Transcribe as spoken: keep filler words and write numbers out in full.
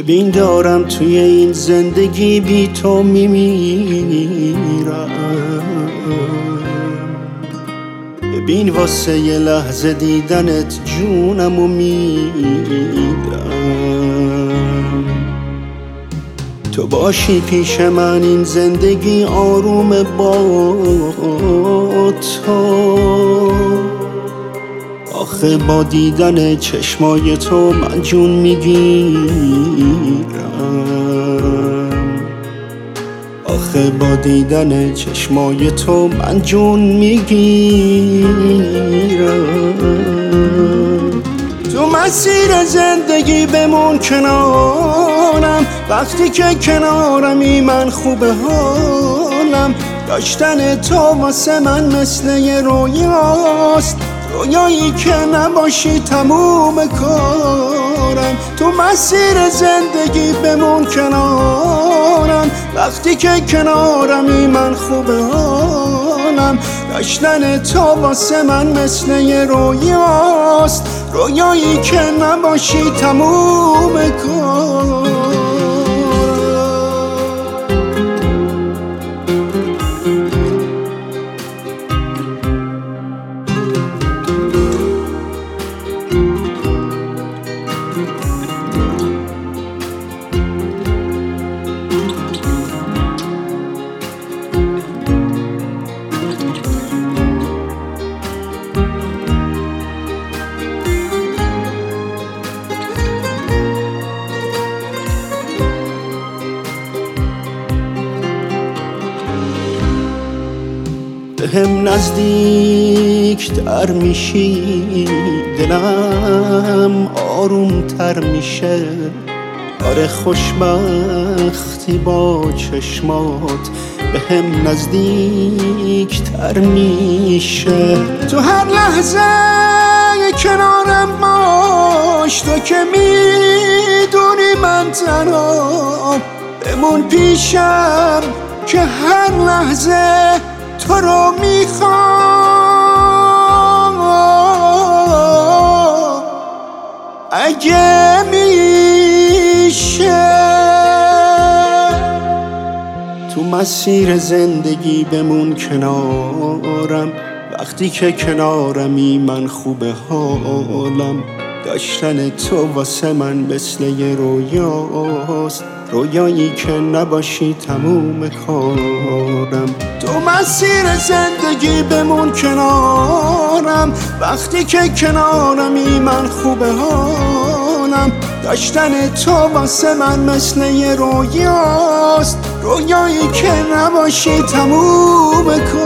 ببین دارم توی این زندگی بی تو میمیرم. ببین واسه یه لحظه دیدنت جونمو میدم. تو باشی پیش من این زندگی آروم با تو. آخه با دیدن چشمای تو من جون میگیرم. آخه با دیدن چشمای تو من جون میگیرم. تو مسیر زندگی بمون کنارم، وقتی که کنارمی من خوبه حالم. داشتن تو واسه من مثل یه رویاست، رویایی که نباشی تموم کارم. تو مسیر زندگی بمون کنارم، وقتی که کنارمی من خوبه حالم. داشتن تو واسه من مثل یه رویاست، رویایی که نباشی تموم کارم. هم نزدیک تر میشی، دلم آروم تر میشه. آره خوشبختی با چشمات به هم نزدیک تر میشه. تو هر لحظه کنارم باش، تو که میدونی من تنها. بمون پیشم که هر لحظه تو رو میخوام. اگه میشه تو مسیر زندگی بمون کنارم، وقتی که کنارمی من خوبه حالم. داشتن تو واسه من مثل یه رویاست، رویایی که نباشی تموم کارم. تو مسیر زندگی بمون کنارم، وقتی که کنارمی من خوبه حالم. داشتن تو واسه من مثل یه رویاست، رویایی که نباشی تموم کارم.